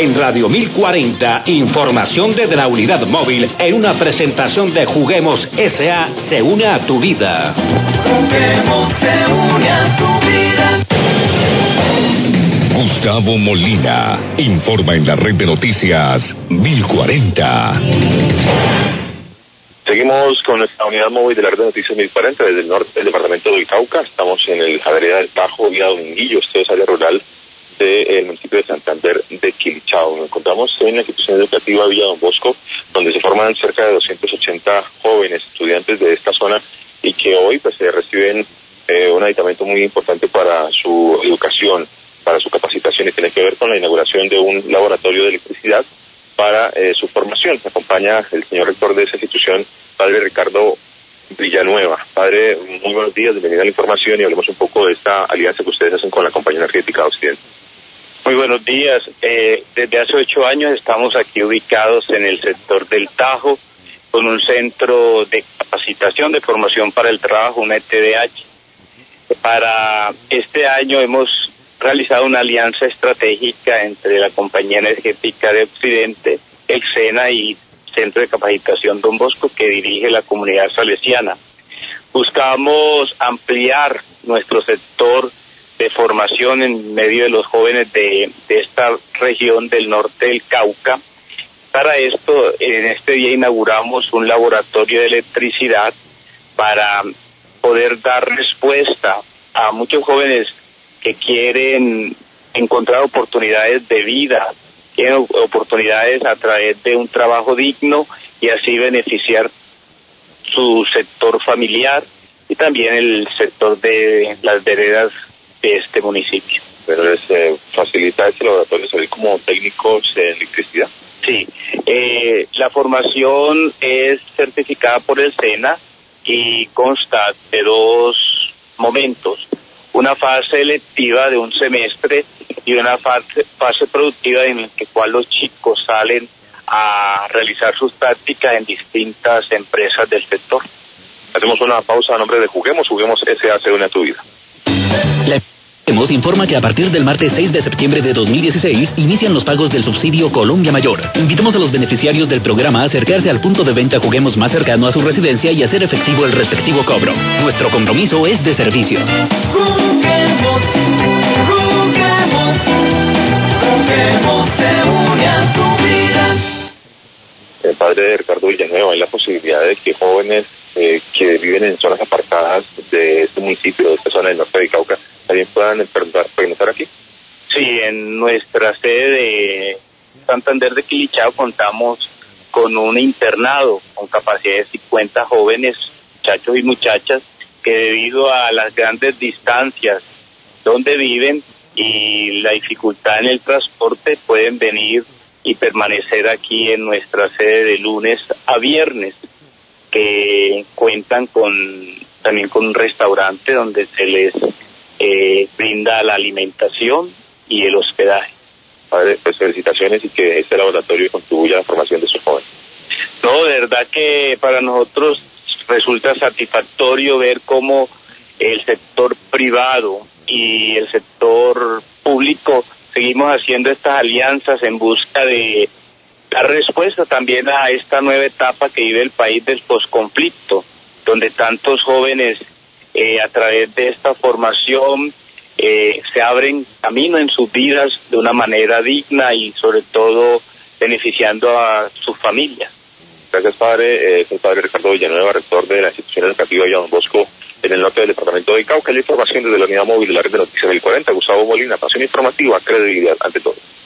En Radio 1040, información desde la unidad móvil en una presentación de Juguemos S.A. se une a tu vida. Juguemos se une a tu vida. Gustavo Molina informa en la red de noticias 1040. Seguimos con nuestra unidad móvil de la red de noticias 1040 desde el norte del departamento del Cauca. Estamos en la vereda del Tajo, vía Dominguillo. Esto es área rural del municipio de Santander de Quilichao. Nos encontramos en la institución educativa Villa Don Bosco, donde se forman cerca de 280 jóvenes estudiantes de esta zona y que hoy pues reciben un aditamento muy importante para su educación, para su capacitación, y tiene que ver con la inauguración de un laboratorio de electricidad para su formación. Se acompaña el señor rector de esa institución, padre Ricardo Villanueva. Padre, muy buenos días, bienvenido a la información y hablemos un poco de esta alianza que ustedes hacen con la Compañía Energética de Occidente. Muy buenos días. Desde hace 8 años estamos aquí ubicados en el sector del Tajo, con un centro de capacitación, de formación para el trabajo, un ETDH. Para este año hemos realizado una alianza estratégica entre la Compañía Energética de Occidente, el SENA y Centro de Capacitación Don Bosco, que dirige la comunidad salesiana. Buscamos ampliar nuestro sector de formación en medio de los jóvenes de esta región del norte del Cauca. Para esto, en este día inauguramos un laboratorio de electricidad para poder dar respuesta a muchos jóvenes que quieren encontrar oportunidades de vida, quieren oportunidades a través de un trabajo digno y así beneficiar su sector familiar y también el sector de las veredas de este municipio. Pero les facilita este laboratorio salir como técnicos en electricidad. Sí, la formación es certificada por el SENA y consta de 2 momentos: una fase electiva de un semestre y una fase productiva en la cual los chicos salen a realizar sus prácticas en distintas empresas del sector. Hacemos una pausa a nombre de Juguemos S.A. se une a tu vida. Juguemos informa que a partir del martes 6 de septiembre de 2016 inician los pagos del subsidio Colombia Mayor. Invitamos a los beneficiarios del programa a acercarse al punto de venta Juguemos más cercano a su residencia y hacer efectivo el respectivo cobro. Nuestro compromiso es de servicio. Juguemos, juguemos, juguemos se une a tu vida. El padre Ricardo Villanueva, ¿hay la posibilidad de que jóvenes que viven en zonas apartadas de este municipio, de esta zona del norte de Cauca, también puedan preguntar aquí? Sí, en nuestra sede de Santander de Quilichao contamos con un internado con capacidad de 50 jóvenes, muchachos y muchachas, que debido a las grandes distancias donde viven y la dificultad en el transporte pueden venir y permanecer aquí en nuestra sede de lunes a viernes, que cuentan también con un restaurante donde se les brinda la alimentación y el hospedaje. Padre, pues felicitaciones y que este laboratorio contribuya a la formación de sus jóvenes. No, de verdad que para nosotros resulta satisfactorio ver cómo el sector privado y el sector público seguimos haciendo estas alianzas en busca de dar respuesta también a esta nueva etapa que vive el país del posconflicto, donde tantos jóvenes a través de esta formación se abren camino en sus vidas de una manera digna y sobre todo beneficiando a sus familias. Gracias, padre. Es el padre Ricardo Villanueva, rector de la institución educativa Villa Don Bosco en el norte del departamento de Cauca. La información desde la unidad móvil de la red de noticias 1040. Gustavo Molina, pasión informativa, credibilidad ante todo.